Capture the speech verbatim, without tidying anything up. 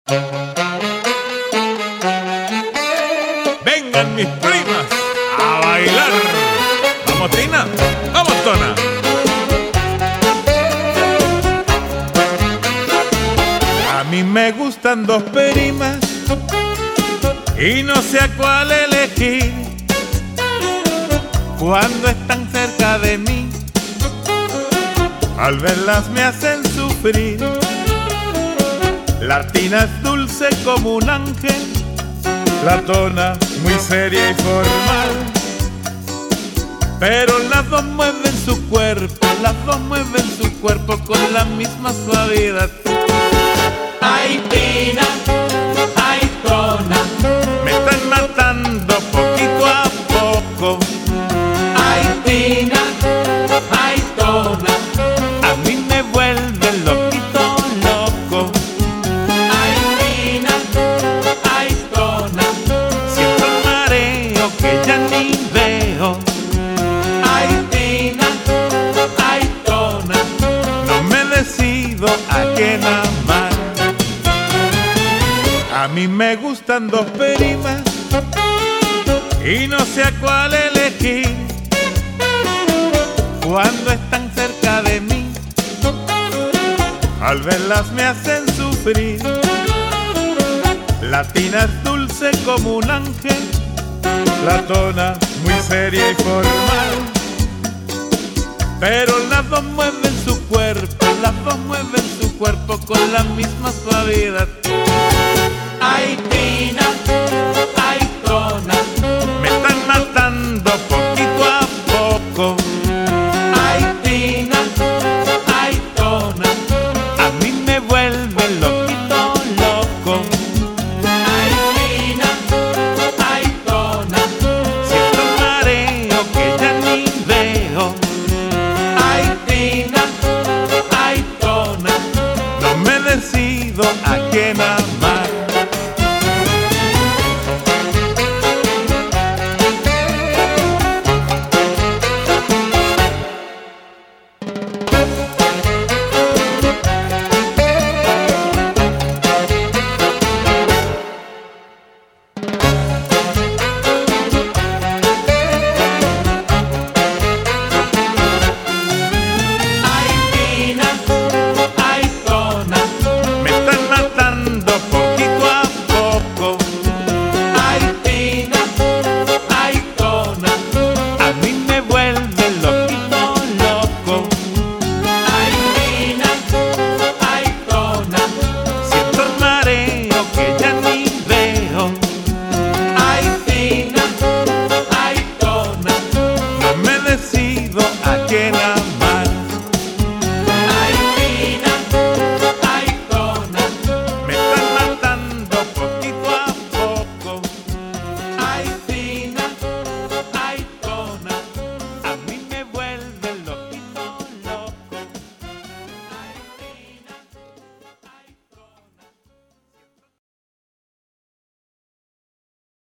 Vengan mis primas a bailar. Vamos, Tina, vamos, Tona. A mí me gustan dos primas y no sé a cuál elegir. Cuando están cerca de mí, al verlas me hacen sufrir. La Tina es dulce como un ángel, la Tona muy seria y formal. Pero las dos mueven su cuerpo, las dos mueven su cuerpo con la misma suavidad. Ay, Tina, ay, Tona, me están matando poquito a poco. Ay, Tina, ay, Tona, a mí me vuelven loquito loco. Ay, Tina, ay, Tona, siento un mareo que ya ni veo. Ay, Tina, ay, Tona, no me decido a quién amar. A mí me gustan dos primas y no sé a cuál elegir. Cuando están cerca de mí, al verlas me hacen sufrir. La Tina es dulce como un ángel, la Tona muy seria y formal. Pero las dos mueven su cuerpo, las dos mueven su cuerpo con la misma suavidad. ay, Tina, ay, Tona, me están matando poquito a poco. Ay, Tina, ay, Tona, a mí me vuelven loquito loco. Ay, Tina, ay, Tona, siento un mareo que ya ni veo. Ay, Tina, ay, Tona, no me decido a quién amar.